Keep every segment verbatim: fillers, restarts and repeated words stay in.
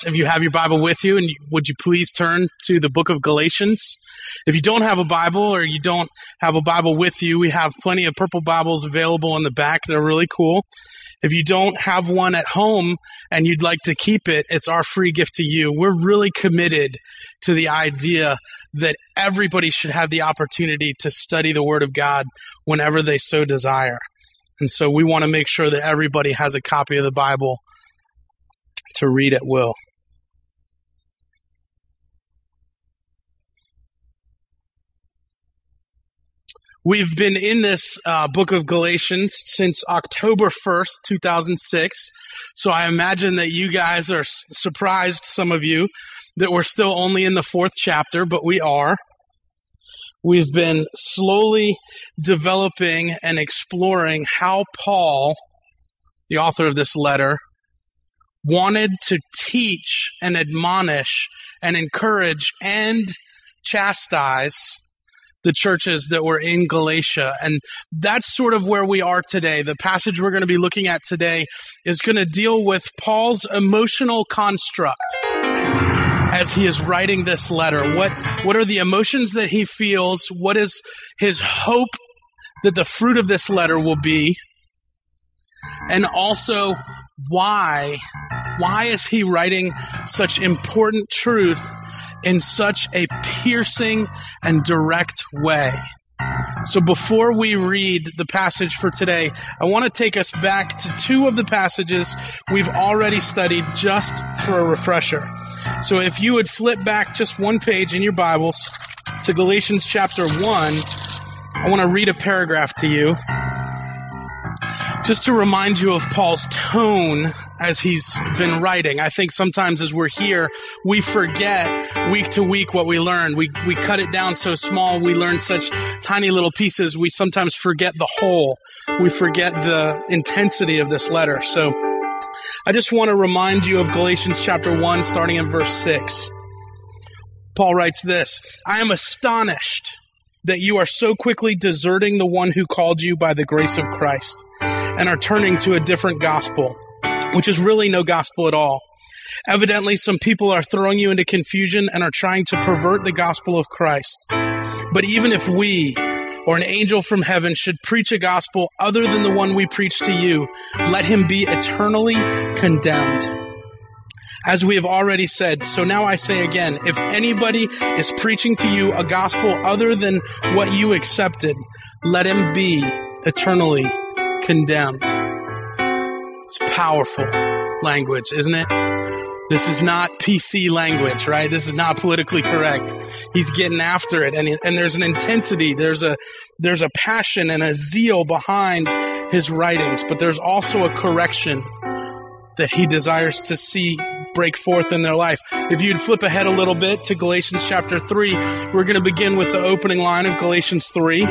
if you have your Bible with you, and would you please turn to the book of Galatians? If you don't have a Bible or you don't have a Bible with you, we have plenty of purple Bibles available in the back. They're really cool. If you don't have one at home and you'd like to keep it, it's our free gift to you. We're really committed to the idea that everybody should have the opportunity to study the Word of God whenever they so desire. And so we want to make sure that everybody has a copy of the Bible to read at will. We've been in this uh, book of Galatians since October first, two thousand six. So I imagine that you guys are s- surprised, some of you, that we're still only in the fourth chapter, but we are. We've been slowly developing and exploring how Paul, the author of this letter, wanted to teach and admonish and encourage and chastise the churches that were in Galatia. And that's sort of where we are today. The passage we're going to be looking at today is going to deal with Paul's emotional construct as he is writing this letter. What, what are the emotions that he feels? What is his hope that the fruit of this letter will be? And also, why, why is he writing such important truth in such a piercing and direct way? So before we read the passage for today, I want to take us back to two of the passages we've already studied just for a refresher. So if you would flip back just one page in your Bibles to Galatians chapter one, I want to read a paragraph to you just to remind you of Paul's tone as he's been writing. I think sometimes as we're here, we forget week to week what we learned. We we cut it down so small, we learn such tiny little pieces, we sometimes forget the whole. We forget the intensity of this letter. So I just want to remind you of Galatians chapter one, starting in verse six. Paul writes this: I am astonished that you are so quickly deserting the one who called you by the grace of Christ and are turning to a different gospel, which is really no gospel at all. Evidently, some people are throwing you into confusion and are trying to pervert the gospel of Christ. But even if we or an angel from heaven should preach a gospel other than the one we preach to you, let him be eternally condemned. As we have already said, so now I say again, if anybody is preaching to you a gospel other than what you accepted, let him be eternally condemned. It's powerful language, isn't it? This is not P C language, right? This is not politically correct. He's getting after it, and and there's an intensity, there's a there's a passion and a zeal behind his writings, but there's also a correction that he desires to see break forth in their life. If you'd flip ahead a little bit to Galatians chapter three, we're going to begin with the opening line of Galatians three.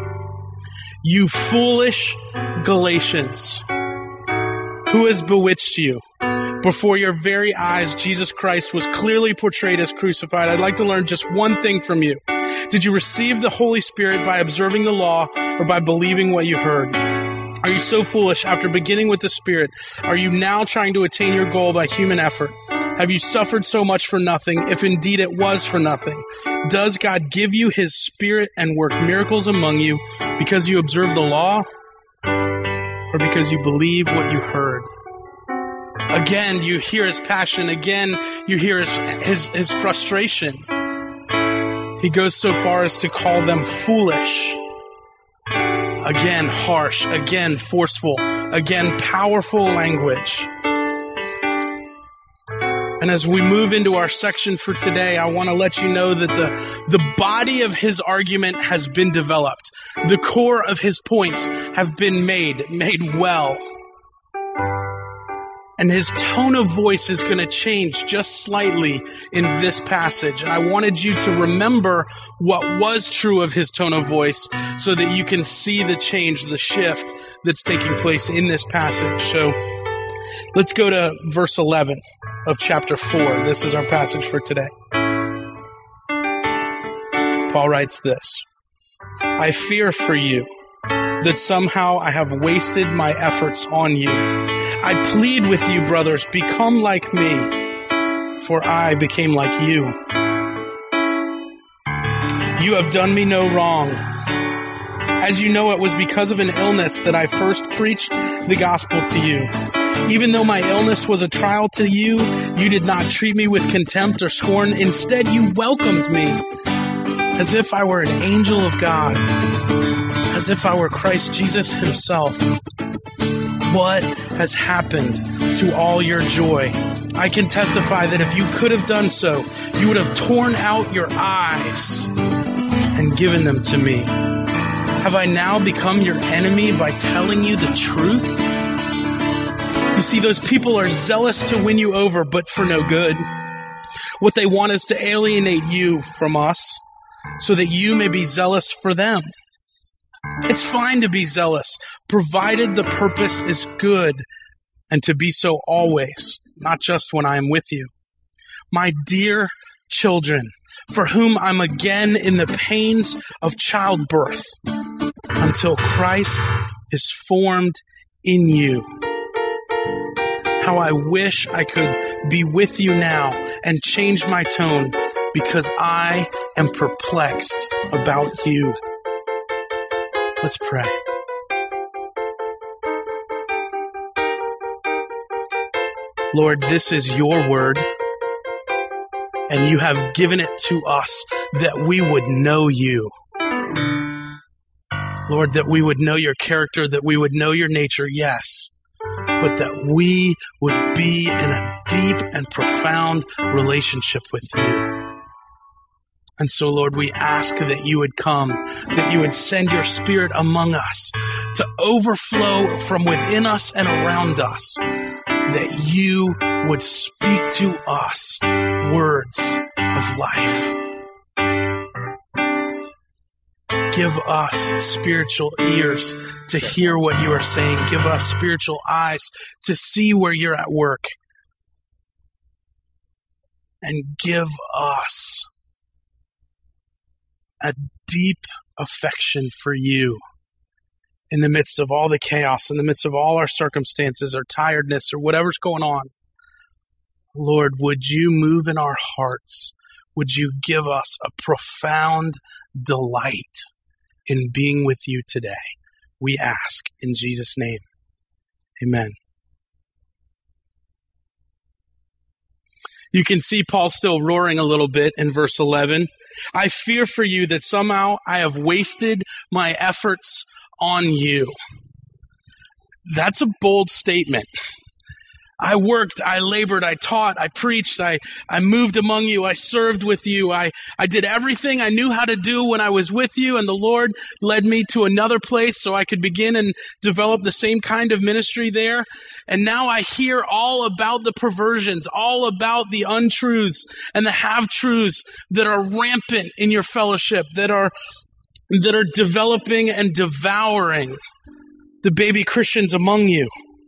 You foolish Galatians, who has bewitched you? Before your very eyes, Jesus Christ was clearly portrayed as crucified. I'd like to learn just one thing from you. Did you receive the Holy Spirit by observing the law or by believing what you heard? Are you so foolish? After beginning with the Spirit, are you now trying to attain your goal by human effort? Have you suffered so much for nothing, if indeed it was for nothing? Does God give you his Spirit and work miracles among you because you observe the law or because you believe what you heard? Again, you hear his passion. Again, you hear his, his, his frustration. He goes so far as to call them foolish. Again, harsh. Again, forceful. Again, powerful language. And as we move into our section for today, I want to let you know that the, the body of his argument has been developed. The core of his points have been made, made well. And his tone of voice is going to change just slightly in this passage. And I wanted you to remember what was true of his tone of voice so that you can see the change, the shift that's taking place in this passage. So let's go to verse eleven of chapter four. This is our passage for today. Paul writes this: I fear for you that somehow I have wasted my efforts on you. I plead with you, brothers, become like me. for I became like you. You have done me no wrong. As you know, it was because of an illness that I first preached the gospel to you. Even though my illness was a trial to you, you did not treat me with contempt or scorn. Instead, you welcomed me as if I were an angel of God, as if I were Christ Jesus himself. What has happened to all your joy? I can testify that if you could have done so, you would have torn out your eyes and given them to me. Have I now become your enemy by telling you the truth? You see, those people are zealous to win you over, but for no good. What they want is to alienate you from us so that you may be zealous for them. It's fine to be zealous, provided the purpose is good, and to be so always, not just when I am with you. My dear children, for whom I'm again in the pains of childbirth, until Christ is formed in you. How I wish I could be with you now and change my tone, because I am perplexed about you. Let's pray. Lord, this is your word, and you have given it to us that we would know you. Lord, that we would know your character, that we would know your nature, yes, but that we would be in a deep and profound relationship with you. And so, Lord, we ask that you would come, that you would send your Spirit among us to overflow from within us and around us, that you would speak to us words of life. Give us spiritual ears to hear what you are saying. Give us spiritual eyes to see where you're at work. And give us a deep affection for you in the midst of all the chaos, in the midst of all our circumstances or tiredness or whatever's going on. Lord, would you move in our hearts? Would you give us a profound delight in being with you today? We ask in Jesus' name. Amen. You can see Paul still roaring a little bit in verse eleven. I fear for you that somehow I have wasted my efforts on you. That's a bold statement. I worked, I labored, I taught, I preached, I, I moved among you, I served with you, I, I did everything I knew how to do when I was with you, and the Lord led me to another place so I could begin and develop the same kind of ministry there. And now I hear all about the perversions, all about the untruths and the half-truths that are rampant in your fellowship, that are, that are developing and devouring the baby Christians among you.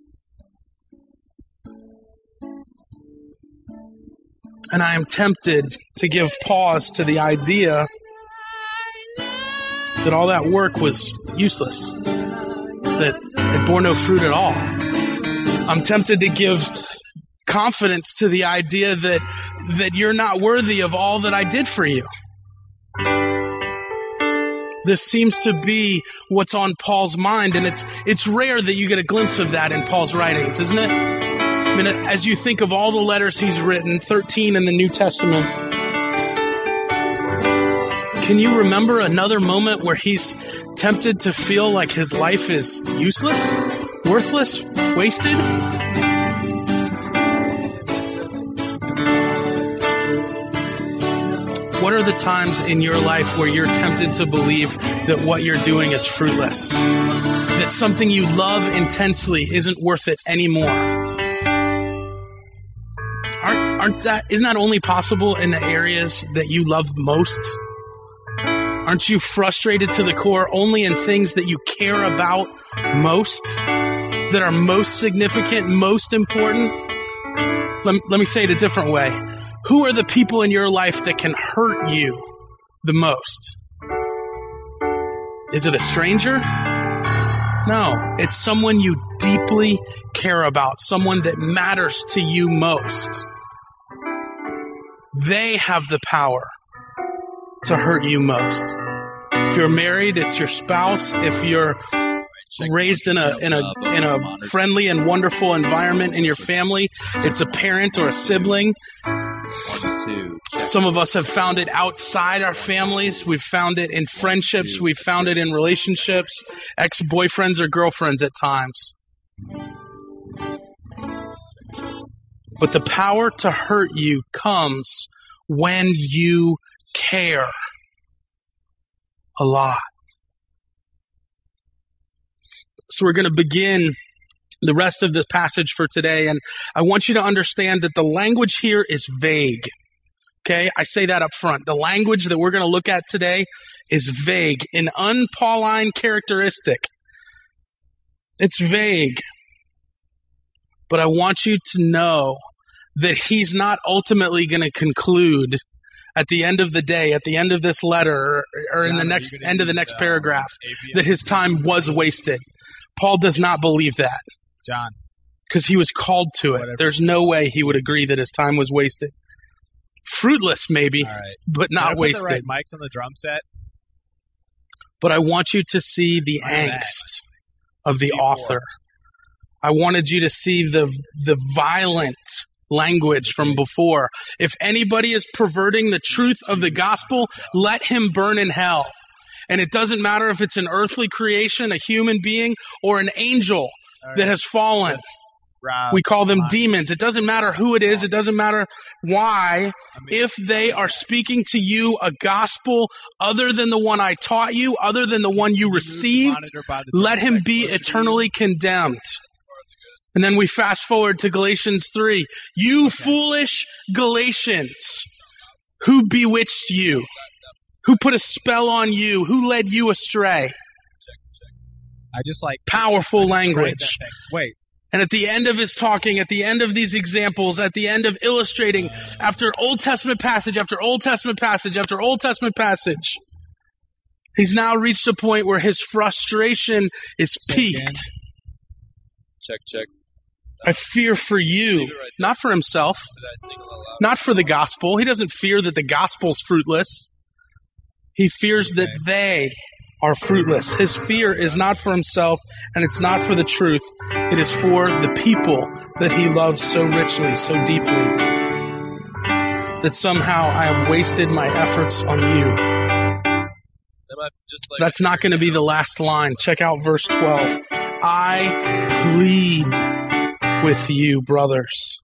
And I am tempted to give pause to the idea that all that work was useless, that it bore no fruit at all. I'm tempted to give confidence to the idea that, that you're not worthy of all that I did for you. This seems to be what's on Paul's mind, and it's, it's rare that you get a glimpse of that in Paul's writings, isn't it? I mean, as you think of all the letters he's written, thirteen in the New Testament, can you remember another moment where he's tempted to feel like his life is useless, worthless, wasted? What are the times in your life where you're tempted to believe that what you're doing is fruitless? That something you love intensely isn't worth it anymore? Aren't, aren't that, isn't that only possible in the areas that you love most? Aren't you frustrated to the core only in things that you care about most, that are most significant, most important? Let, let me say it a different way. Who are the people in your life that can hurt you the most? Is it a stranger? No, it's someone you deeply care about, someone that matters to you most. They have the power to hurt you most. If you're married, it's your spouse. If you're raised in a in a in a friendly and wonderful environment in your family, it's a parent or a sibling. Some of us have found it outside our families. We've found it in friendships. We've found it in relationships, ex-boyfriends or girlfriends at times. But the power to hurt you comes when you care a lot. So we're going to begin the rest of this passage for today, and I want you to understand that the language here is vague. Okay, I say that up front. The language that we're going to look at today is vague, an un-Pauline characteristic. It's vague. But I want you to know that he's not ultimately going to conclude at the end of the day, at the end of this letter, or, or John, in the next end of the next paragraph, that his time was wasted. Paul does not believe that. John. Because he was called to it. Whatever. There's no way he would agree that his time was wasted. Fruitless, maybe, right. but not Can I wasted. Put the right mics on the drum set? But I want you to see the My angst bad. of the Before. author. I wanted you to see the the violent language from before. If anybody is perverting the truth of the gospel, let him burn in hell. And it doesn't matter if it's an earthly creation, a human being, or an angel right. that has fallen. Rob, we call them demons. It doesn't matter who it is. It doesn't matter why. If they are speaking to you a gospel other than the one I taught you, other than the one you received, let him be eternally condemned. And then we fast forward to Galatians three. You foolish Galatians, who bewitched you? Who put a spell on you? Who led you astray? I just like powerful just language. Wait. And at the end of his talking, at the end of these examples, at the end of illustrating, after Old Testament passage after Old Testament passage after Old Testament passage, he's now reached a point where his frustration is peaked. Check, check. I fear for you, not for himself, not for the gospel. He doesn't fear that the gospel's fruitless. He fears that they are fruitless. His fear is not for himself, and it's not for the truth. It is for the people that he loves so richly, so deeply, that somehow I have wasted my efforts on you. That's not going to be the last line. Check out verse twelve. I plead with you, brothers.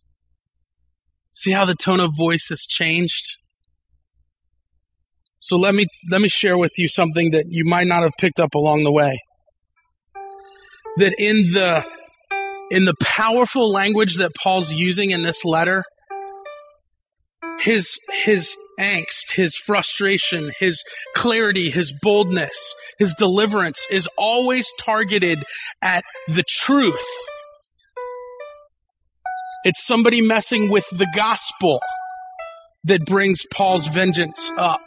See how the tone of voice has changed? So let me let me share with you something that you might not have picked up along the way. That in the in the powerful language that Paul's using in this letter, his his angst, his frustration, his clarity, his boldness, his deliverance is always targeted at the truth. It's somebody messing with the gospel that brings Paul's vengeance up.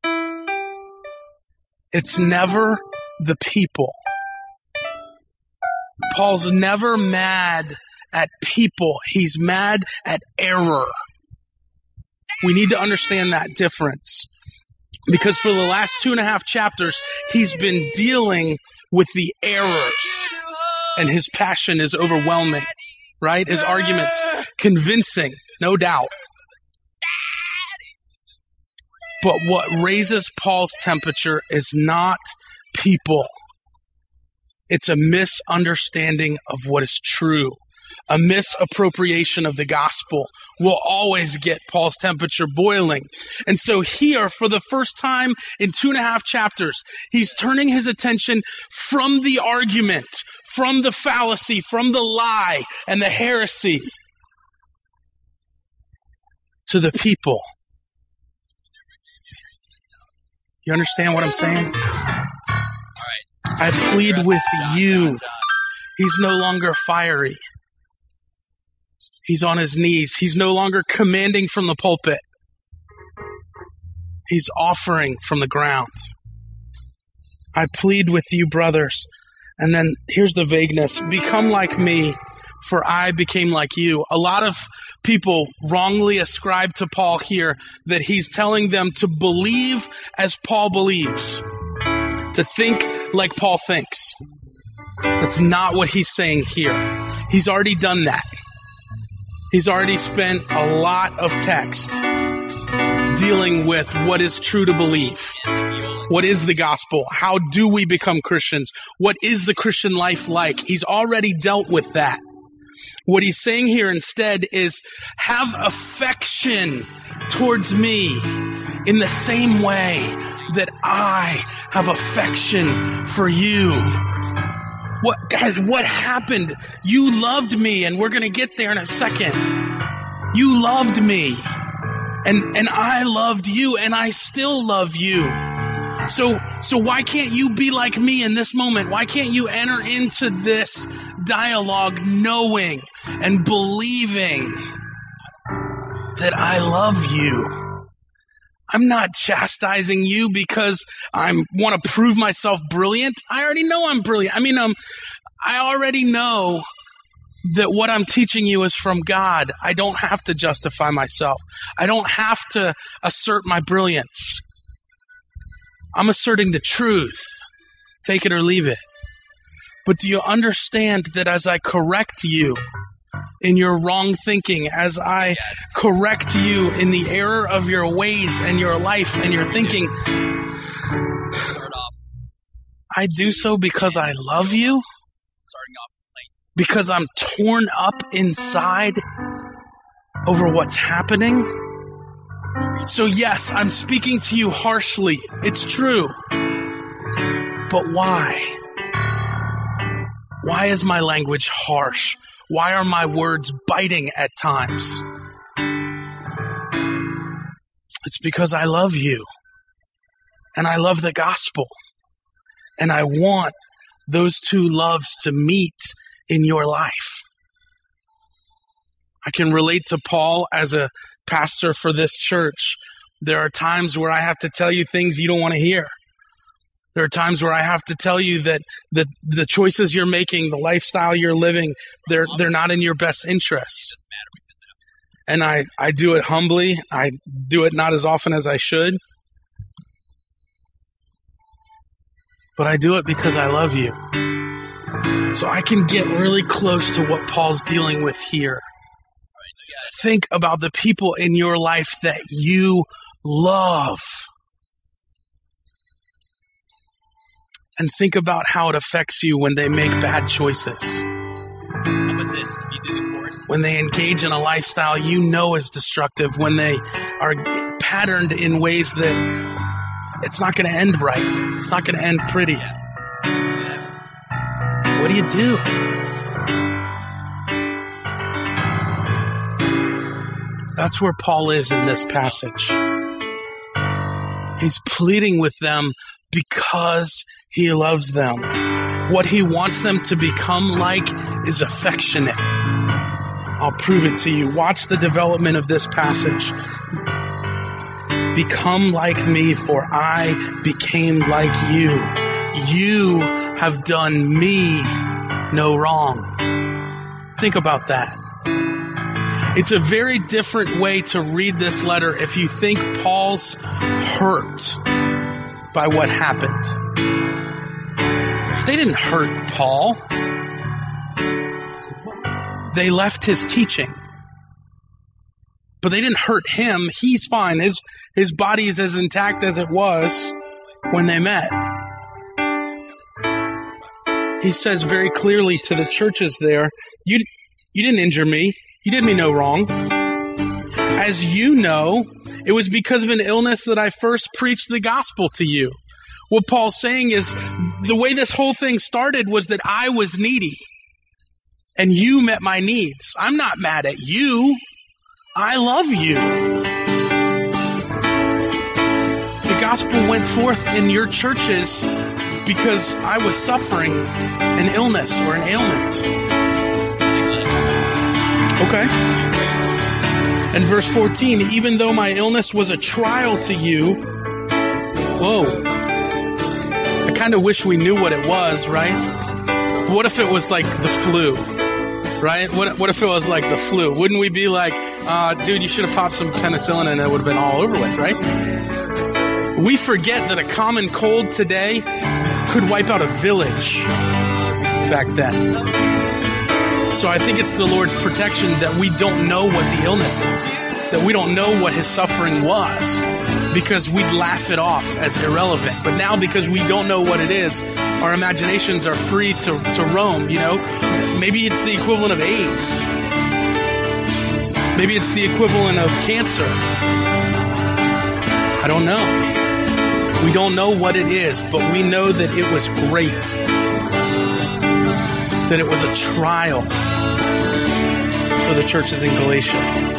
It's never the people. Paul's never mad at people. He's mad at error. We need to understand that difference. Because for the last two and a half chapters, he's been dealing with the errors. And his passion is overwhelming, right? His arguments convincing, no doubt. But what raises Paul's temperature is not people. It's a misunderstanding of what is true. A misappropriation of the gospel will always get Paul's temperature boiling. And so here, for the first time in two and a half chapters, he's turning his attention from the argument, from the fallacy, from the lie and the heresy to the people. You understand what I'm saying? I plead with you. He's no longer fiery. He's on his knees. He's no longer commanding from the pulpit. He's offering from the ground. I plead with you, brothers. And then here's the vagueness. Become like me, for I became like you. A lot of people wrongly ascribe to Paul here that he's telling them to believe as Paul believes, to think like Paul thinks. That's not what he's saying here. He's already done that. He's already spent a lot of text dealing with what is true to believe. What is the gospel? How do we become Christians? What is the Christian life like? He's already dealt with that. What he's saying here instead is have affection towards me in the same way that I have affection for you. What, guys, what happened? You loved me, and we're going to get there in a second. You loved me, and, and I loved you, and I still love you. So, so why can't you be like me in this moment? Why can't you enter into this dialogue knowing and believing that I love you? I'm not chastising you because I want to prove myself brilliant. I already know I'm brilliant. I mean, um, I already know that what I'm teaching you is from God. I don't have to justify myself. I don't have to assert my brilliance. I'm asserting the truth. Take it or leave it. But do you understand that as I correct you in your wrong thinking, as I correct you in the error of your ways and your life and your thinking, I do so because I love you? Because I'm torn up inside over what's happening? So yes, I'm speaking to you harshly. It's true. But why? Why is my language harsh? Why are my words biting at times? It's because I love you. And I love the gospel. And I want those two loves to meet in your life. I can relate to Paul as a pastor for this church. There are times where I have to tell you things you don't want to hear. There are times where I have to tell you that the, the choices you're making, the lifestyle you're living, they're they're not in your best interests. And I, I do it humbly. I do it not as often as I should. But I do it because I love you. So I can get really close to what Paul's dealing with here. Think about the people in your life that you love. And think about how it affects you when they make bad choices. When they engage in a lifestyle you know is destructive. When they are patterned in ways that it's not going to end right. It's not going to end pretty. What do you do? That's where Paul is in this passage. He's pleading with them because he loves them. What he wants them to become like is affectionate. I'll prove it to you. Watch the development of this passage. Become like me, for I became like you. You have done me no wrong. Think about that. It's a very different way to read this letter if you think Paul's hurt by what happened. They didn't hurt Paul. They left his teaching. But they didn't hurt him. He's fine. His, his body is as intact as it was when they met. He says very clearly to the churches there, you, you didn't injure me. You did me no wrong. As you know, it was because of an illness that I first preached the gospel to you. What Paul's saying is the way this whole thing started was that I was needy and you met my needs. I'm not mad at you. I love you. The gospel went forth in your churches because I was suffering an illness or an ailment. Okay. And verse fourteen, even though my illness was a trial to you, whoa. I kind of wish we knew what it was, right? What if it was like the flu? right? What, what if it was like the flu? Wouldn't we be like, uh, dude, you should have popped some penicillin and it would have been all over with, right? We forget that a common cold today could wipe out a village back then. So I think it's the Lord's protection that we don't know what the illness is, that we don't know what his suffering was, because we'd laugh it off as irrelevant. But now, because we don't know what it is, our imaginations are free to, to roam, you know? Maybe it's the equivalent of AIDS. Maybe it's the equivalent of cancer. I don't know. We don't know what it is, but we know that it was great. That it was a trial for the churches in Galatia.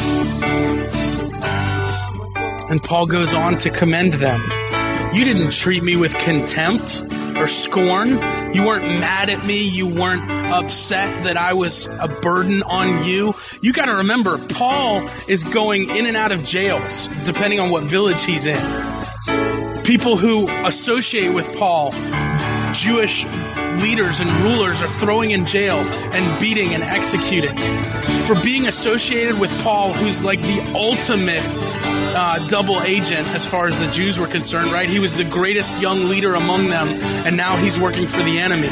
And Paul goes on to commend them. You didn't treat me with contempt or scorn. You weren't mad at me. You weren't upset that I was a burden on you. You got to remember, Paul is going in and out of jails, depending on what village he's in. People who associate with Paul, Jewish leaders and rulers, are throwing in jail and beating and executing for being associated with Paul, who's like the ultimate uh, double agent as far as the Jews were concerned, right? He was the greatest young leader among them, and now he's working for the enemy.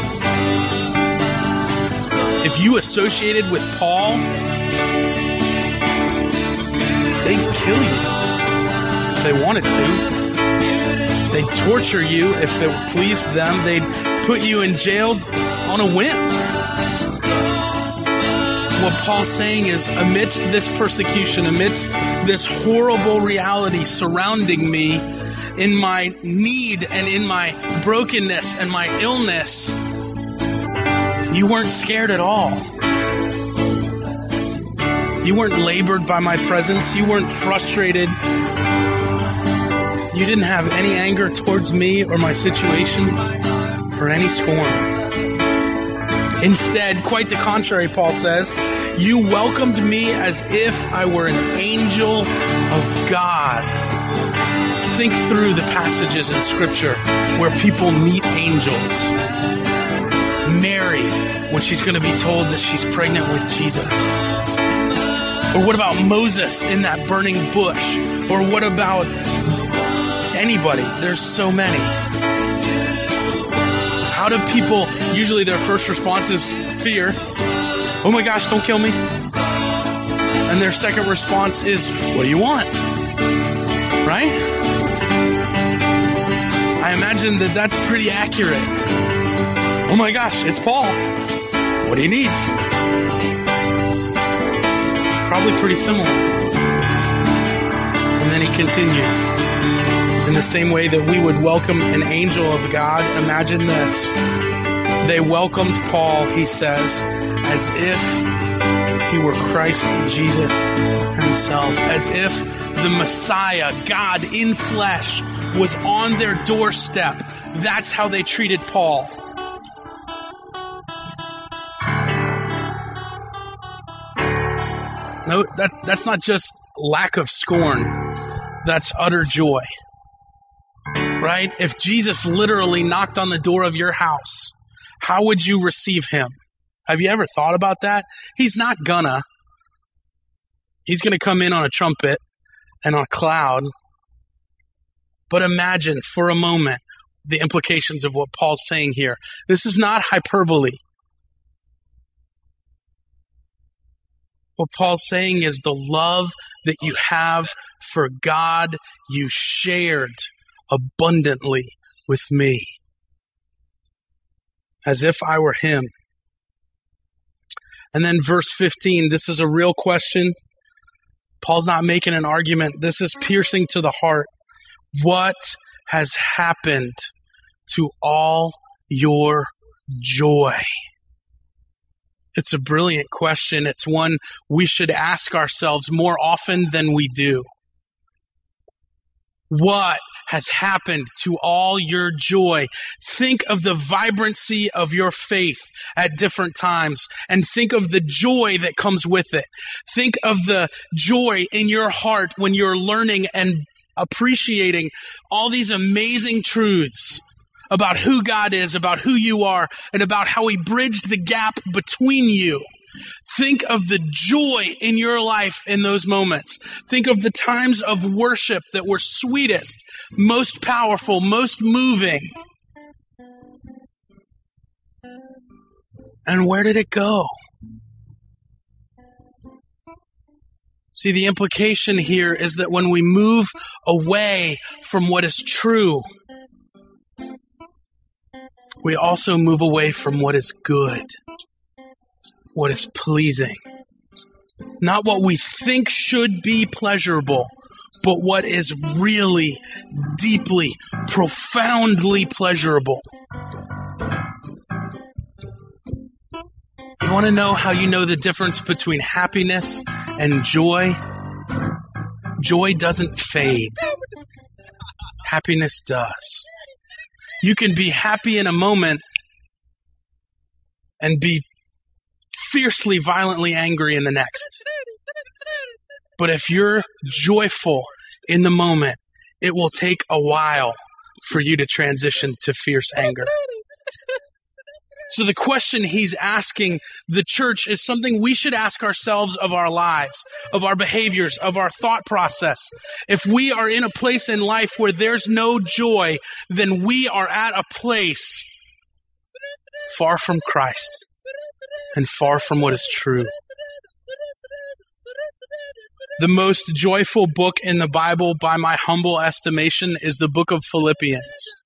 If you associated with Paul, they'd kill you if they wanted to. They'd torture you if it pleased them. They'd put you in jail on a whim. What Paul's saying is, amidst this persecution, amidst this horrible reality surrounding me, in my need and in my brokenness and my illness, you weren't scared at all. You weren't labored by my presence. You weren't frustrated. You didn't have any anger towards me or my situation or any scorn. Instead, quite the contrary, Paul says, you welcomed me as if I were an angel of God. Think through the passages in Scripture where people meet angels. Mary, when she's going to be told that she's pregnant with Jesus. Or what about Moses in that burning bush? Or what about anybody? There's so many. How do people, usually their first response is fear. Oh my gosh, don't kill me. And their second response is, what do you want? Right? I imagine that that's pretty accurate. Oh my gosh, it's Paul. What do you need? Probably pretty similar. And then he continues. In the same way that we would welcome an angel of God, imagine this. They welcomed Paul, he says, as if he were Christ Jesus himself, as if the Messiah, God in flesh, was on their doorstep. That's how they treated Paul. No, that, that's not just lack of scorn. That's utter joy. Right? If Jesus literally knocked on the door of your house, how would you receive him? Have you ever thought about that? He's not gonna. He's gonna come in on a trumpet and on a cloud. But imagine for a moment the implications of what Paul's saying here. This is not hyperbole. What Paul's saying is the love that you have for God, you shared abundantly with me, as if I were him. And then verse fifteen, this is a real question. Paul's not making an argument. This is piercing to the heart. What has happened to all your joy? It's a brilliant question. It's one we should ask ourselves more often than we do. What has happened to all your joy? Think of the vibrancy of your faith at different times and think of the joy that comes with it. Think of the joy in your heart when you're learning and appreciating all these amazing truths about who God is, about who you are, and about how he bridged the gap between you Think of the joy in your life in those moments. Think of the times of worship that were sweetest, most powerful, most moving. And where did it go? See, the implication here is that when we move away from what is true, we also move away from what is good, what is pleasing. Not what we think should be pleasurable, but what is really, deeply, profoundly pleasurable. You want to know how you know the difference between happiness and joy? Joy doesn't fade. Happiness does. You can be happy in a moment and be fiercely, violently angry in the next. But if you're joyful in the moment, it will take a while for you to transition to fierce anger. So the question he's asking the church is something we should ask ourselves of our lives, of our behaviors, of our thought process. If we are in a place in life where there's no joy, then we are at a place far from Christ and far from what is true. The most joyful book in the Bible, by my humble estimation, is the book of Philippians.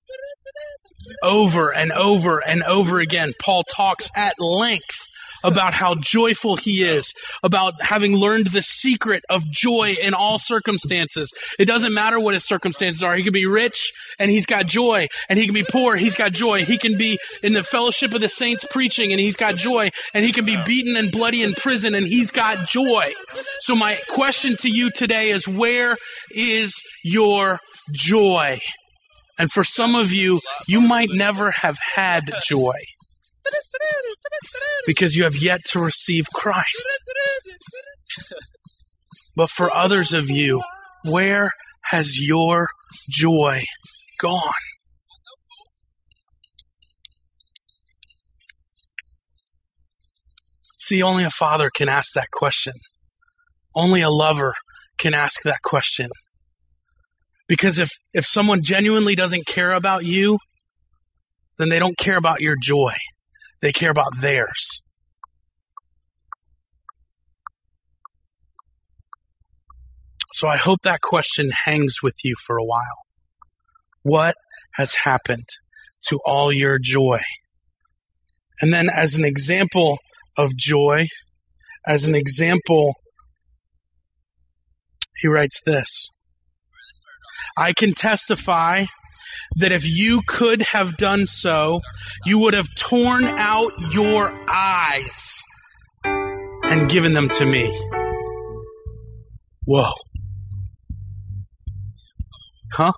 Over and over and over again, Paul talks at length about how joyful he is, about having learned the secret of joy in all circumstances. It doesn't matter what his circumstances are. He can be rich and he's got joy, and he can be poor, he's got joy. He can be in the fellowship of the saints preaching and he's got joy, and he can be beaten and bloody in prison and he's got joy. So my question to you today is, where is your joy? And for some of you, you might never have had joy because you have yet to receive Christ. But for others of you, where has your joy gone? See, only a father can ask that question. Only a lover can ask that question. Because if, if someone genuinely doesn't care about you, then they don't care about your joy. They care about theirs. So I hope that question hangs with you for a while. What has happened to all your joy? And then as an example of joy, as an example, he writes this. I can testify that if you could have done so, you would have torn out your eyes and given them to me. Whoa. Huh?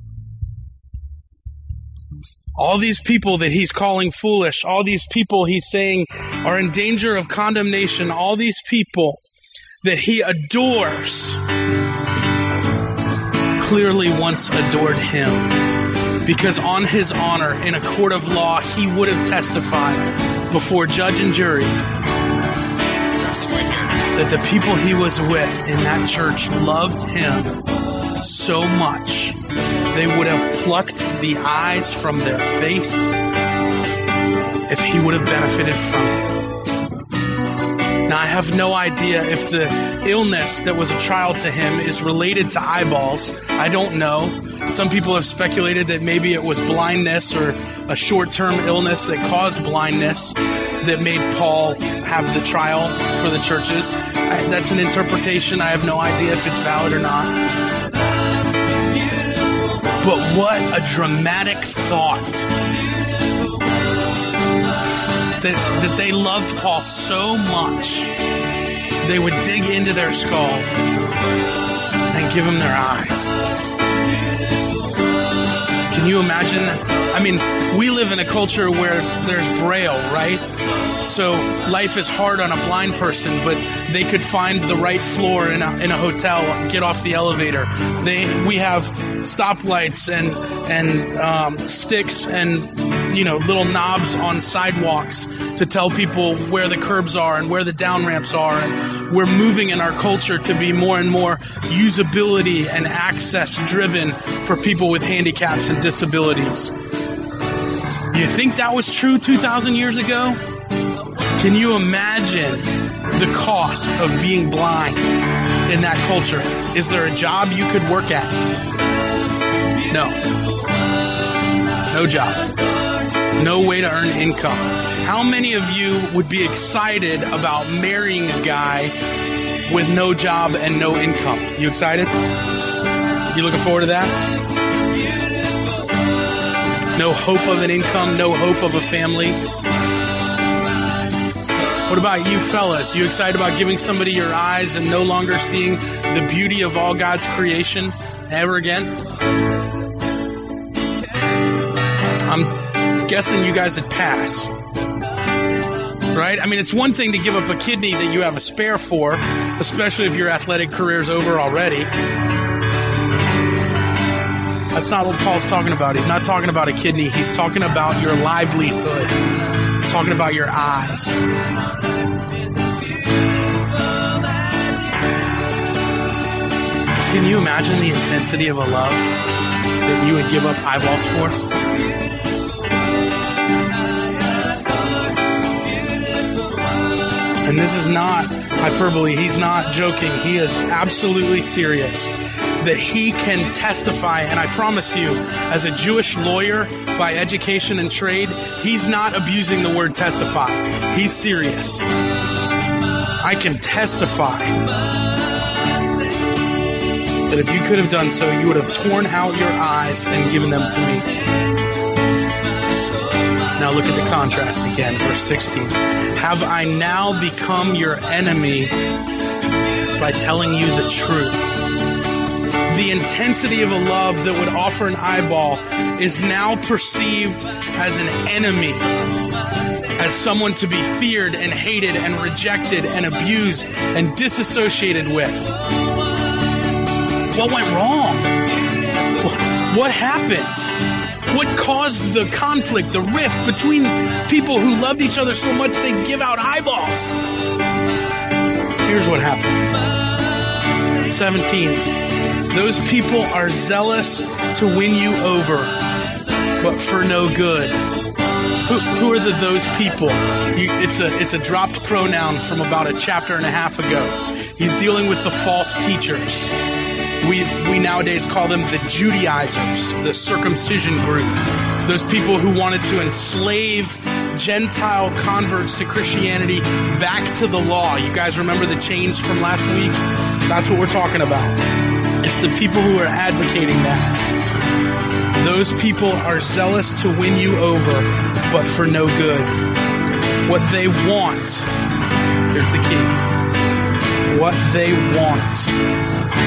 All these people that he's calling foolish, all these people he's saying are in danger of condemnation, all these people that he adores, clearly once adored him, because on his honor in a court of law, he would have testified before judge and jury that the people he was with in that church loved him so much they would have plucked the eyes from their face if he would have benefited from it. Now, I have no idea if the illness that was a child to him is related to eyeballs. I don't know. Some people have speculated that maybe it was blindness or a short-term illness that caused blindness that made Paul have the trial for the churches. I, that's an interpretation. I have no idea if it's valid or not. But what a dramatic thought that, that they loved Paul so much they would dig into their skull and give him their eyes. Can you imagine that? I mean, we live in a culture where there's Braille, right? So life is hard on a blind person, but they could find the right floor in a, in a hotel, get off the elevator. They we have stoplights and and um, sticks and you know, little knobs on sidewalks to tell people where the curbs are and where the down ramps are. And we're moving in our culture to be more and more usability and access driven for people with handicaps and disabilities. You think that was true two thousand years ago? Can you imagine the cost of being blind in that culture? Is there a job you could work at? No. No job. No way to earn income. How many of you would be excited about marrying a guy with no job and no income? You excited? You looking forward to that? No hope of an income, no hope of a family. What about you fellas? You excited about giving somebody your eyes and no longer seeing the beauty of all God's creation ever again? I'm guessing you guys would pass. Right? I mean, it's one thing to give up a kidney that you have a spare for, especially if your athletic career's over already. That's not what Paul's talking about. He's not talking about a kidney. He's talking about your livelihood. He's talking about your eyes. Can you imagine the intensity of a love that you would give up eyeballs for? And this is not hyperbole. He's not joking. He is absolutely serious that he can testify. And I promise you, as a Jewish lawyer by education and trade, he's not abusing the word testify. He's serious. I can testify that if you could have done so, you would have torn out your eyes and given them to me. Now look at the contrast again, verse sixteen. Have I now become your enemy by telling you the truth? The intensity of a love that would offer an eyeball is now perceived as an enemy, as someone to be feared and hated and rejected and abused and disassociated with. What went wrong? What happened? What caused the conflict, the rift between people who loved each other so much they'd give out eyeballs? Here's what happened. seventeen. Those people are zealous to win you over, but for no good. Who, who are the those people? You, it's a it's a dropped pronoun from about a chapter and a half ago. He's dealing with the false teachers. We we nowadays call them the Judaizers, the circumcision group. Those people who wanted to enslave Gentile converts to Christianity back to the law. You guys remember the chains from last week? That's what we're talking about. It's the people who are advocating that. Those people are zealous to win you over, but for no good. What they want, here's the key. What they want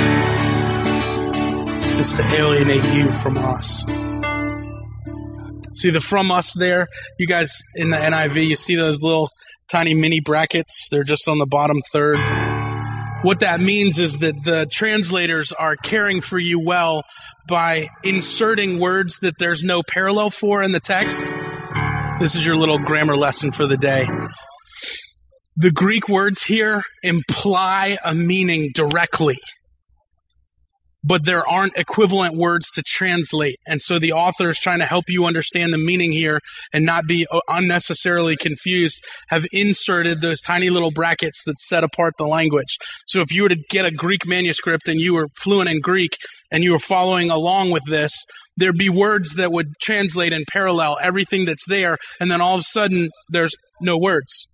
is to alienate you from us. See the from us there? You guys in the N I V, you see those little tiny mini brackets? They're just on the bottom third. What that means is that the translators are caring for you well by inserting words that there's no parallel for in the text. This is your little grammar lesson for the day. The Greek words here imply a meaning directly, but there aren't equivalent words to translate. And so the author is trying to help you understand the meaning here and not be unnecessarily confused, have inserted those tiny little brackets that set apart the language. So if you were to get a Greek manuscript and you were fluent in Greek and you were following along with this, there'd be words that would translate and parallel everything that's there, and then all of a sudden there's no words.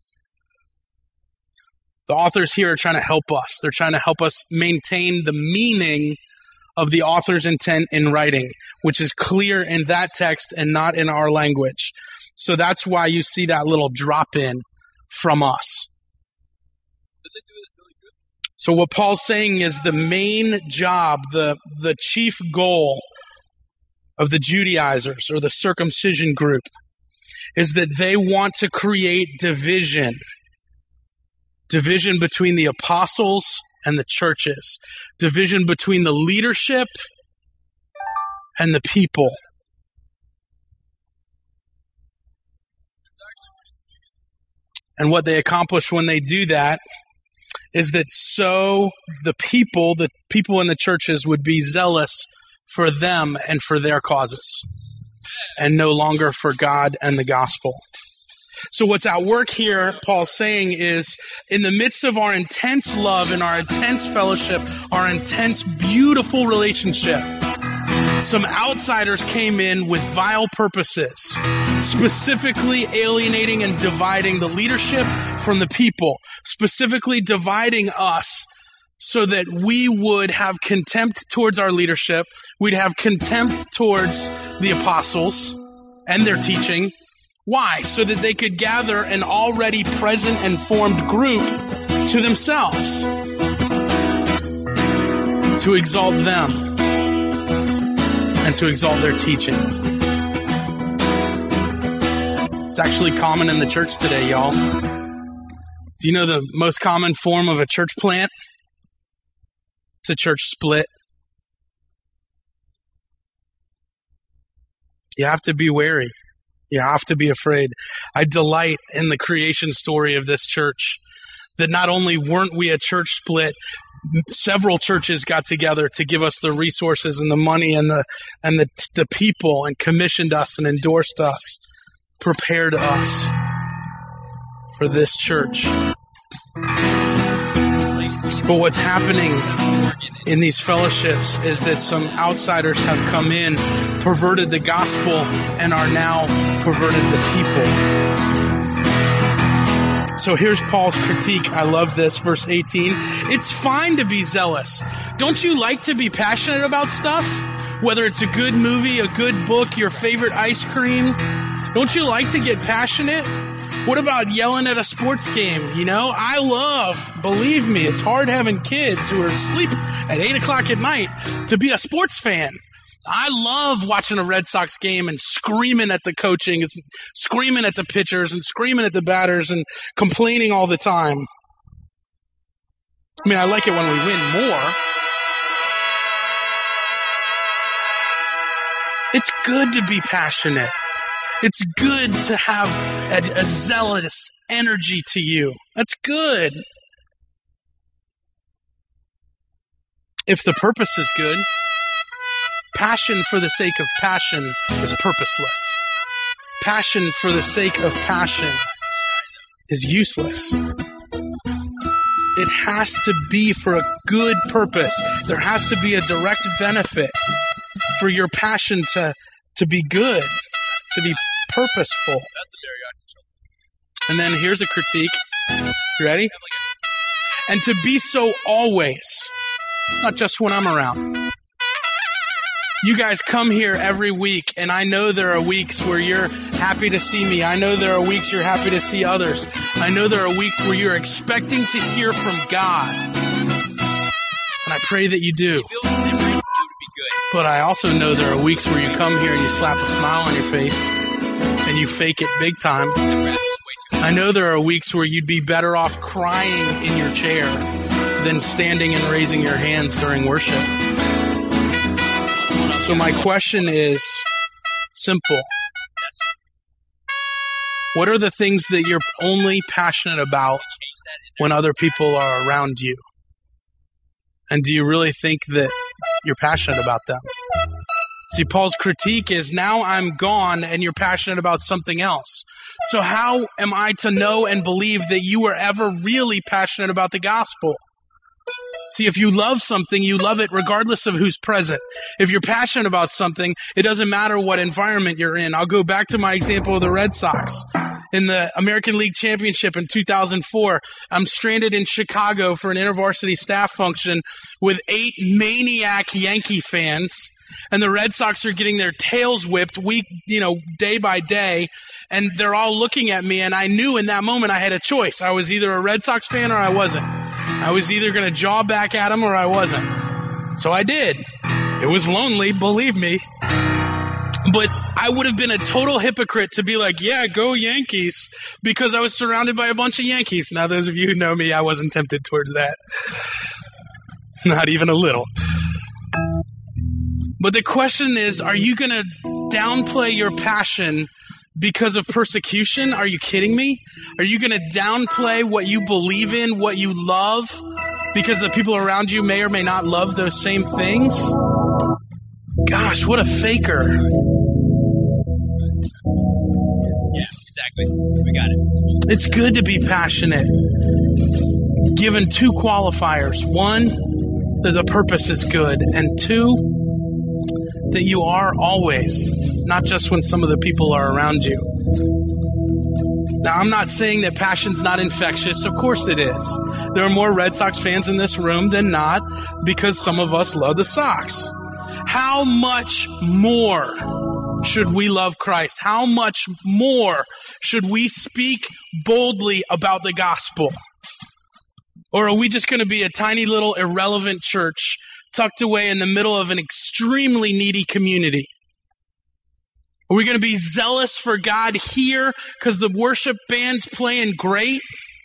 The authors here are trying to help us. They're trying to help us maintain the meaning of the author's intent in writing, which is clear in that text and not in our language. So that's why you see that little drop in from us. So what Paul's saying is the main job, the, the chief goal of the Judaizers or the circumcision group is that they want to create division. Division between the apostles and the churches. Division between the leadership and the people. And what they accomplish when they do that is that so the people, the people in the churches would be zealous for them and for their causes, and no longer for God and the gospel. So what's at work here, Paul's saying, is in the midst of our intense love and our intense fellowship, our intense, beautiful relationship, some outsiders came in with vile purposes, specifically alienating and dividing the leadership from the people, specifically dividing us so that we would have contempt towards our leadership, we'd have contempt towards the apostles and their teaching. Why? So that they could gather an already present and formed group to themselves, to exalt them and to exalt their teaching. It's actually common in the church today, y'all. Do you know the most common form of a church plant? It's a church split. You have to be wary. You have to be afraid. I delight in the creation story of this church, that not only weren't we a church split, several churches got together to give us the resources and the money and the and the the people, and commissioned us and endorsed us, prepared us for this church. But what's happening in these fellowships is that some outsiders have come in, perverted the gospel, and are now perverted the people. So here's Paul's critique. I love this. Verse eighteen. It's fine to be zealous. Don't you like to be passionate about stuff? Whether it's a good movie, a good book, your favorite ice cream. Don't you like to get passionate? What about yelling at a sports game? You know, I love, believe me, it's hard having kids who are asleep at eight o'clock at night to be a sports fan. I love watching a Red Sox game and screaming at the coaching, and screaming at the pitchers, and screaming at the batters, and complaining all the time. I mean, I like it when we win more. It's good to be passionate. It's good to have a, a zealous energy to you. That's good. If the purpose is good, passion for the sake of passion is purposeless. Passion for the sake of passion is useless. It has to be for a good purpose. There has to be a direct benefit for your passion to, to be good, to be purposeful. That's a very oxygen. And then here's a critique. You ready? And to be so always, not just when I'm around. You guys come here every week, and I know there are weeks where you're happy to see me. I know there are weeks you're happy to see others. I know there are weeks where you're expecting to hear from God. And I pray that you do. But I also know there are weeks where you come here and you slap a smile on your face and you fake it big time. I know there are weeks where you'd be better off crying in your chair than standing and raising your hands during worship. So my question is simple. What are the things that you're only passionate about when other people are around you? And do you really think that you're passionate about them? See, Paul's critique is, now I'm gone and you're passionate about something else. So how am I to know and believe that you were ever really passionate about the gospel? See, if you love something, you love it regardless of who's present. If you're passionate about something, it doesn't matter what environment you're in. I'll go back to my example of the Red Sox. In the American League Championship in two thousand four, I'm stranded in Chicago for an intervarsity staff function with eight maniac Yankee fans. And the Red Sox are getting their tails whipped week, you know, day by day. And they're all looking at me. And I knew in that moment I had a choice. I was either a Red Sox fan or I wasn't. I was either going to jaw back at them or I wasn't. So I did. It was lonely, believe me. But I would have been a total hypocrite to be like, yeah, go Yankees, because I was surrounded by a bunch of Yankees. Now, those of you who know me, I wasn't tempted towards that. Not even a little. But the question is, are you going to downplay your passion because of persecution? Are you kidding me? Are you going to downplay what you believe in, what you love, because the people around you may or may not love those same things? Gosh, what a faker. Yeah, exactly. We got it. It's good to be passionate. Given two qualifiers. One, that the purpose is good. And two, that you are always, not just when some of the people are around you. Now, I'm not saying that passion's not infectious. Of course it is. There are more Red Sox fans in this room than not, because some of us love the Sox. How much more should we love Christ? How much more should we speak boldly about the gospel? Or are we just going to be a tiny little irrelevant church tucked away in the middle of an extremely needy community? Are we going to be zealous for God here because the worship band's playing great?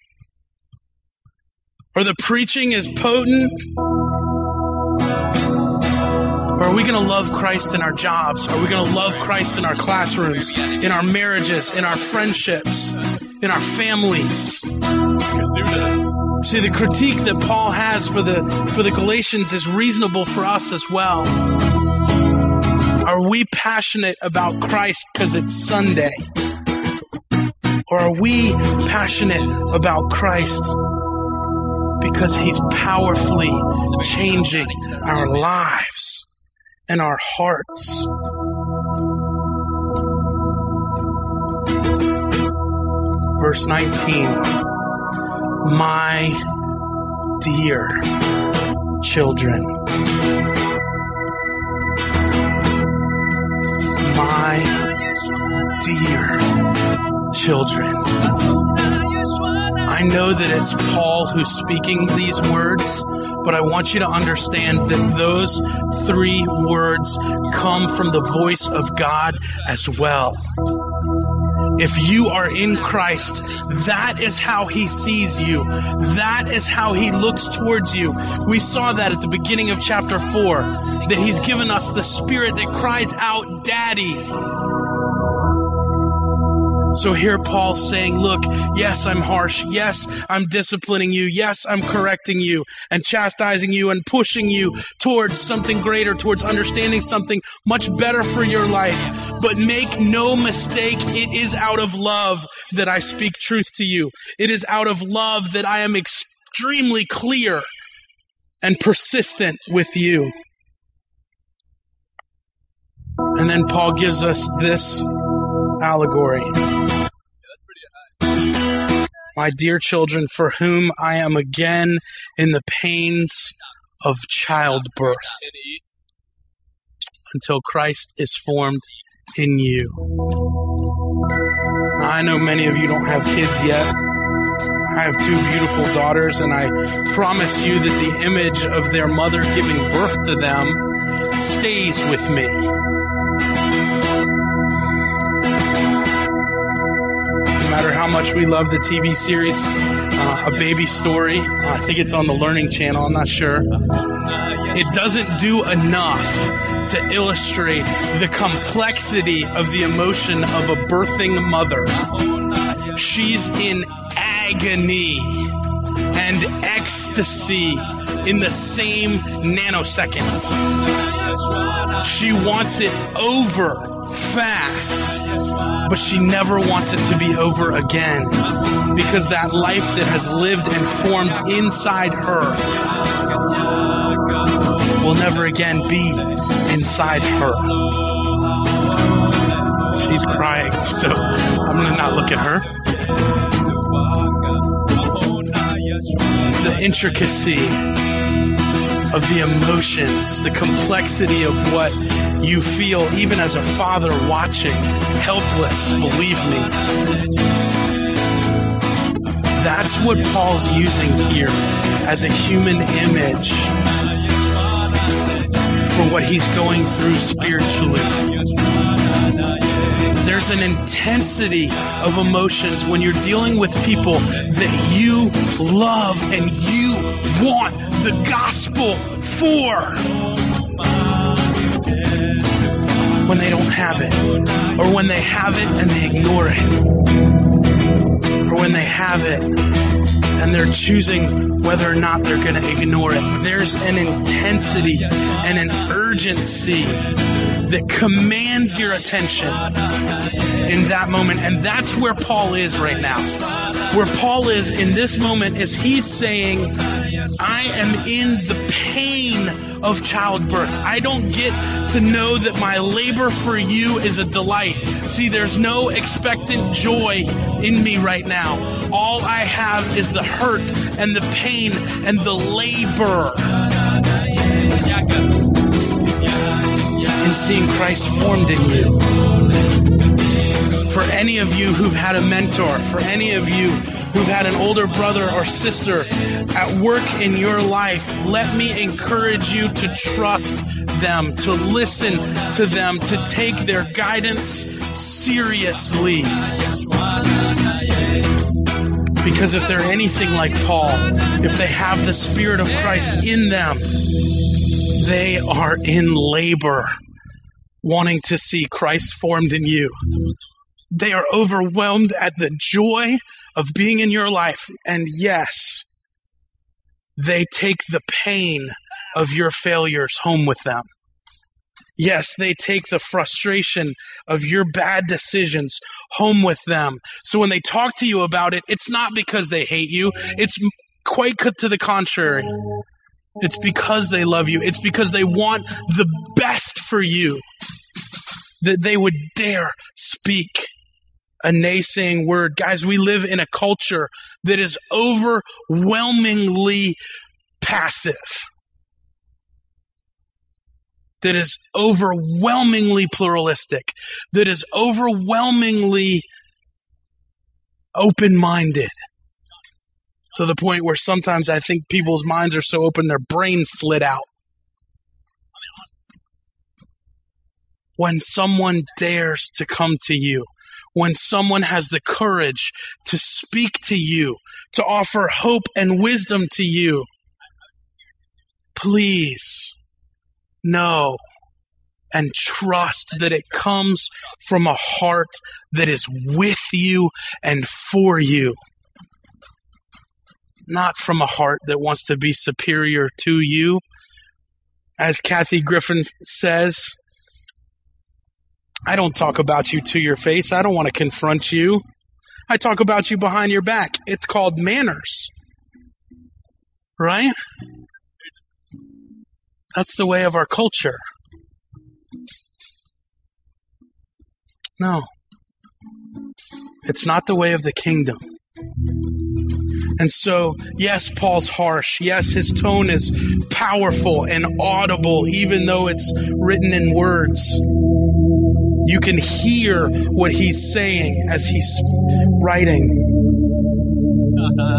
Or the preaching is potent? Or are we going to love Christ in our jobs? Are we going to love Christ in our classrooms, in our marriages, in our friendships, in our families? See, the critique that Paul has for the for the Galatians is reasonable for us as well. Are we passionate about Christ because it's Sunday? Or are we passionate about Christ because he's powerfully changing our lives and our hearts? Verse nineteen. My dear children, my dear children. I know that it's Paul who's speaking these words, but I want you to understand that those three words come from the voice of God as well. If you are in Christ, that is how he sees you. That is how he looks towards you. We saw that at the beginning of chapter four, that he's given us the Spirit that cries out, Daddy. So here Paul's saying, look, yes, I'm harsh. Yes, I'm disciplining you. Yes, I'm correcting you and chastising you and pushing you towards something greater, towards understanding something much better for your life. But make no mistake, it is out of love that I speak truth to you. It is out of love that I am extremely clear and persistent with you. And then Paul gives us this allegory. My dear children, for whom I am again in the pains of childbirth, until Christ is formed in you. Now, I know many of you don't have kids yet. I have two beautiful daughters, and I promise you that the image of their mother giving birth to them stays with me. No matter how much we love the T V series, uh, A Baby Story, uh, I think it's on the Learning Channel, I'm not sure. It doesn't do enough to illustrate the complexity of the emotion of a birthing mother. She's in agony and ecstasy in the same nanosecond. She wants it over fast, but she never wants it to be over again, because that life that has lived and formed inside her will never again be inside her. She's crying, so I'm going to not look at her. The intricacy of the emotions, the complexity of what you feel, even as a father watching, helpless, believe me. That's what Paul's using here as a human image for what he's going through spiritually. There's an intensity of emotions when you're dealing with people that you love and you want the gospel for, when they don't have it, or when they have it and they ignore it, or when they have it and they're choosing whether or not they're going to ignore it. There's an intensity and an urgency that commands your attention in that moment. And that's where Paul is right now. Where Paul is in this moment is he's saying, I am in the pain of childbirth. I don't get to know that my labor for you is a delight. See, there's no expectant joy in me right now. All I have is the hurt and the pain and the labor in seeing Christ formed in you. For any of you who've had a mentor, for any of you who've had an older brother or sister at work in your life, let me encourage you to trust them, to listen to them, to take their guidance seriously. Because if they're anything like Paul, if they have the Spirit of Christ in them, they are in labor, wanting to see Christ formed in you. They are overwhelmed at the joy of being in your life. And yes, they take the pain of your failures home with them. Yes, they take the frustration of your bad decisions home with them. So when they talk to you about it, it's not because they hate you. It's quite to the contrary. It's because they love you. It's because they want the best for you that they would dare speak a naysaying word. Guys, we live in a culture that is overwhelmingly passive, that is overwhelmingly pluralistic, that is overwhelmingly open-minded, to the point where sometimes I think people's minds are so open their brains slid out. When someone dares to come to you, when someone has the courage to speak to you, to offer hope and wisdom to you, please know and trust that it comes from a heart that is with you and for you, not from a heart that wants to be superior to you. As Kathy Griffin says, I don't talk about you to your face. I don't want to confront you. I talk about you behind your back. It's called manners. Right? That's the way of our culture. No. It's not the way of the kingdom. And so, yes, Paul's harsh. Yes, his tone is powerful and audible, even though it's written in words. You can hear what he's saying as he's writing. Uh-huh.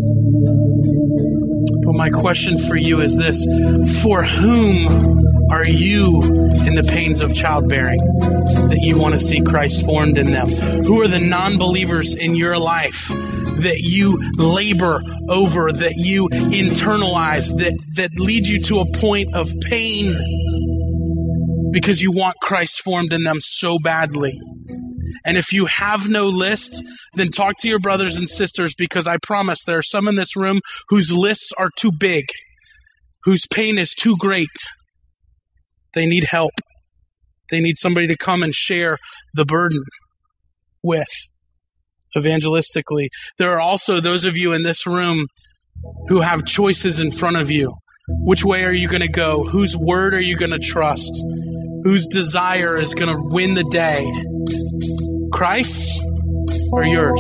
But my question for you is this: for whom are you in the pains of childbearing that you want to see Christ formed in them? Who are the non-believers in your life that you labor over, that you internalize, that, that lead you to a point of pain because you want Christ formed in them so badly? And if you have no list, then talk to your brothers and sisters, because I promise there are some in this room whose lists are too big, whose pain is too great. They need help. They need somebody to come and share the burden with evangelistically. There are also those of you in this room who have choices in front of you. Which way are you going to go? Whose word are you going to trust? Whose desire is going to win the day? Christ's or yours?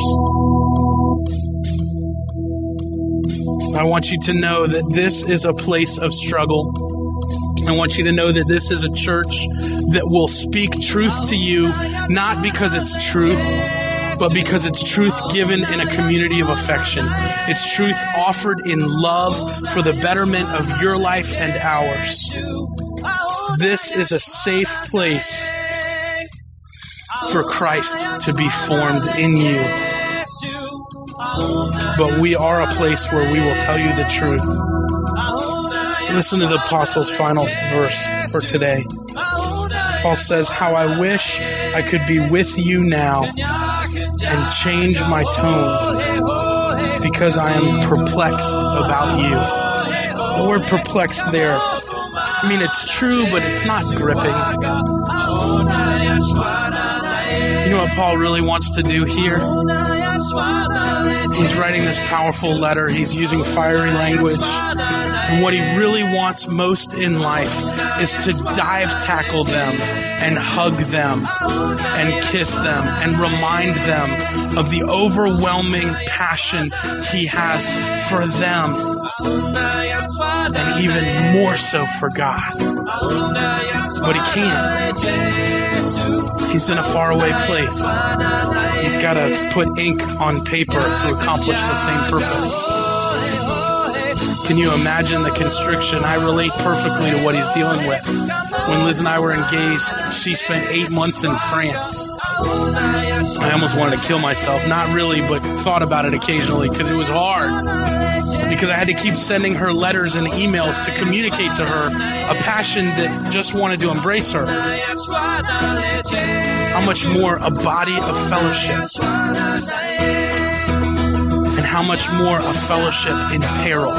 I want you to know that this is a place of struggle. I want you to know that this is a church that will speak truth to you, not because it's truth, but because it's truth given in a community of affection. It's truth offered in love for the betterment of your life and ours. This is a safe place for Christ to be formed in you. But we are a place where we will tell you the truth. Listen to the apostle's final verse for today. Paul says, how I wish I could be with you now and change my tone because I am perplexed about you. The word perplexed there, I mean, it's true, but it's not gripping. You know what Paul really wants to do here? He's writing this powerful letter. He's using fiery language. And what he really wants most in life is to dive tackle them and hug them and kiss them and remind them of the overwhelming passion he has for them, and even more so for God. But he can't. He's in a faraway place. He's got to put ink on paper to accomplish the same purpose. Can you imagine the constriction? I relate perfectly to what he's dealing with. When Liz and I were engaged, she spent eight months in France. I almost wanted to kill myself. Not really, but thought about it occasionally because it was hard. Because I had to keep sending her letters and emails to communicate to her a passion that just wanted to embrace her. How much more a body of fellowship. And how much more a fellowship in peril.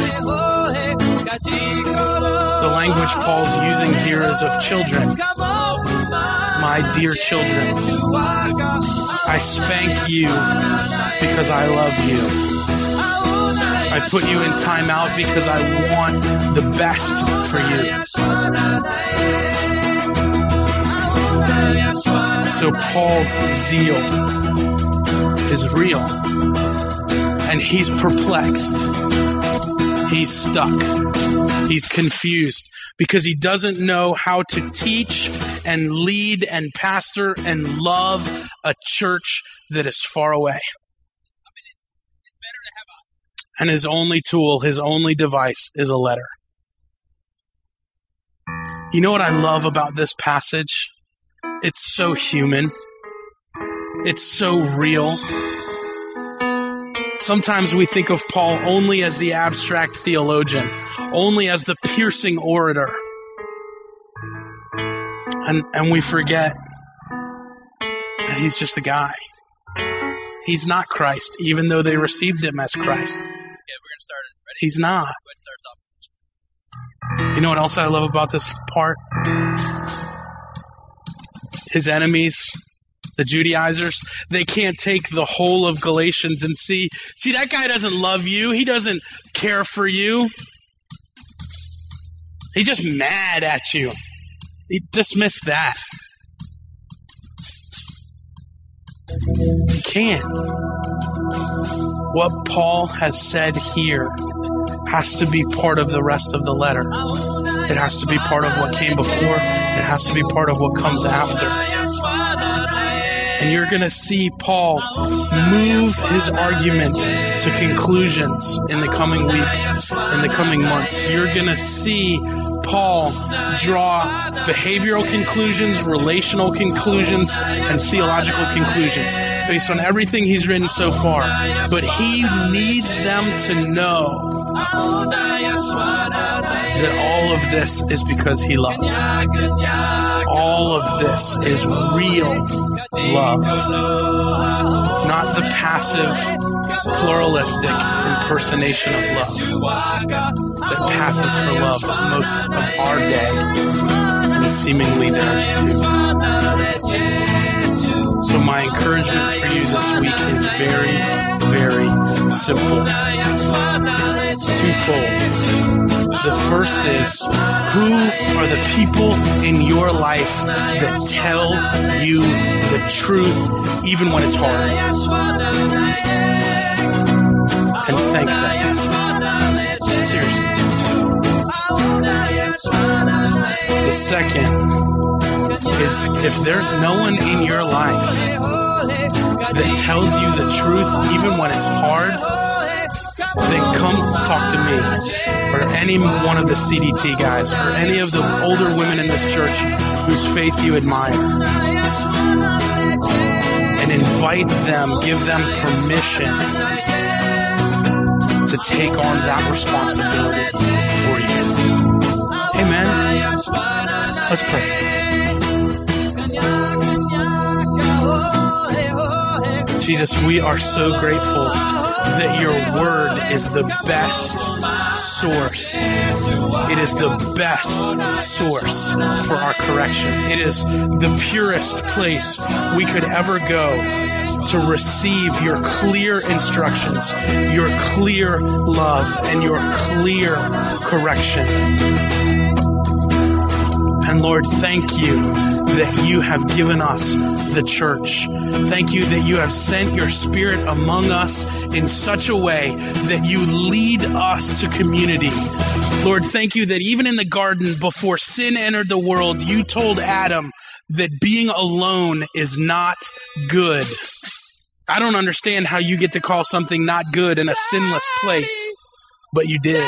The language Paul's using here is of children. My dear children, I spank you because I love you. I put you in timeout because I want the best for you. So Paul's zeal is real. And he's perplexed. He's stuck. He's confused because he doesn't know how to teach and lead and pastor and love a church that is far away. And his only tool, his only device is a letter. You know what I love about this passage? It's so human. It's so real. Sometimes we think of Paul only as the abstract theologian, only as the piercing orator. And, and we forget that he's just a guy. He's not Christ, even though they received him as Christ. Okay, we're going to start it. Ready? He's not. Go ahead and start us off. You know what else I love about this part? His enemies, the Judaizers, they can't take the whole of Galatians and see, see, that guy doesn't love you. He doesn't care for you. He's just mad at you. He dismissed that. You can't. What Paul has said here has to be part of the rest of the letter. It has to be part of what came before. It has to be part of what comes after. And you're going to see Paul move his argument to conclusions in the coming weeks, in the coming months. You're going to see Paul draw behavioral conclusions, relational conclusions, and theological conclusions based on everything he's written so far. But he needs them to know that all of this is because he loves. All of this is real love, not the passive, pluralistic impersonation of love that passes for love most of our day, and seemingly theirs too. So my encouragement for you this week is very, very simple. It's twofold. The first is, who are the people in your life that tell you the truth even when it's hard? And thank them. Seriously. The second is, if there's no one in your life that tells you the truth even when it's hard, then come talk to me or any one of the C D T guys or any of the older women in this church whose faith you admire, and invite them, give them permission to take on that responsibility for you. Amen. Let's pray. Jesus, we are so grateful that your word is the best source. It is the best source for our correction. It is the purest place we could ever go to receive your clear instructions, your clear love, and your clear correction. And Lord, thank you that you have given us the church. Thank you that you have sent your Spirit among us in such a way that you lead us to community. Lord, thank you that even in the garden before sin entered the world, you told Adam that being alone is not good. I don't understand how you get to call something not good in a sinless place, but you did.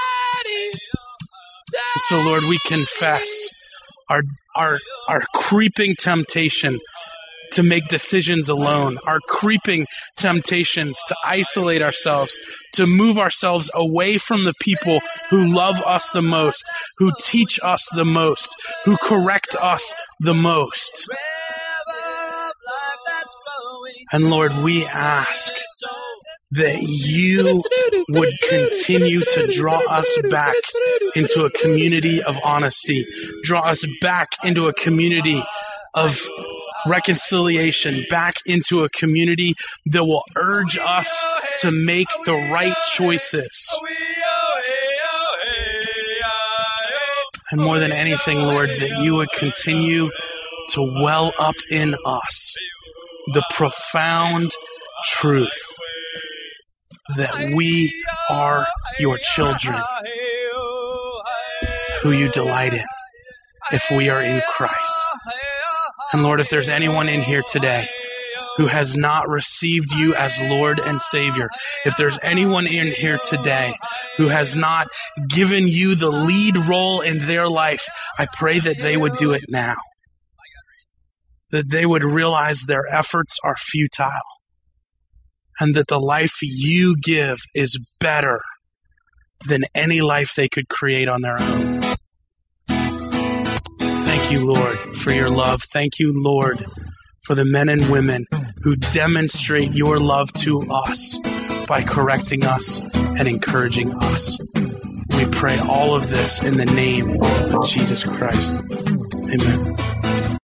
So Lord, we confess our our our creeping temptation to make decisions alone, our creeping temptations to isolate ourselves, to move ourselves away from the people who love us the most, who teach us the most, who correct us the most. And Lord, we ask that you would continue to draw us back into a community of honesty, draw us back into a community of reconciliation, back into a community that will urge us to make the right choices. And more than anything, Lord, that you would continue to well up in us the profound truth that we are your children who you delight in if we are in Christ. And Lord, if there's anyone in here today who has not received you as Lord and Savior, if there's anyone in here today who has not given you the lead role in their life, I pray that they would do it now. That they would realize their efforts are futile and that the life you give is better than any life they could create on their own. Thank you, Lord, for your love. Thank you, Lord, for the men and women who demonstrate your love to us by correcting us and encouraging us. We pray all of this in the name of Jesus Christ. Amen.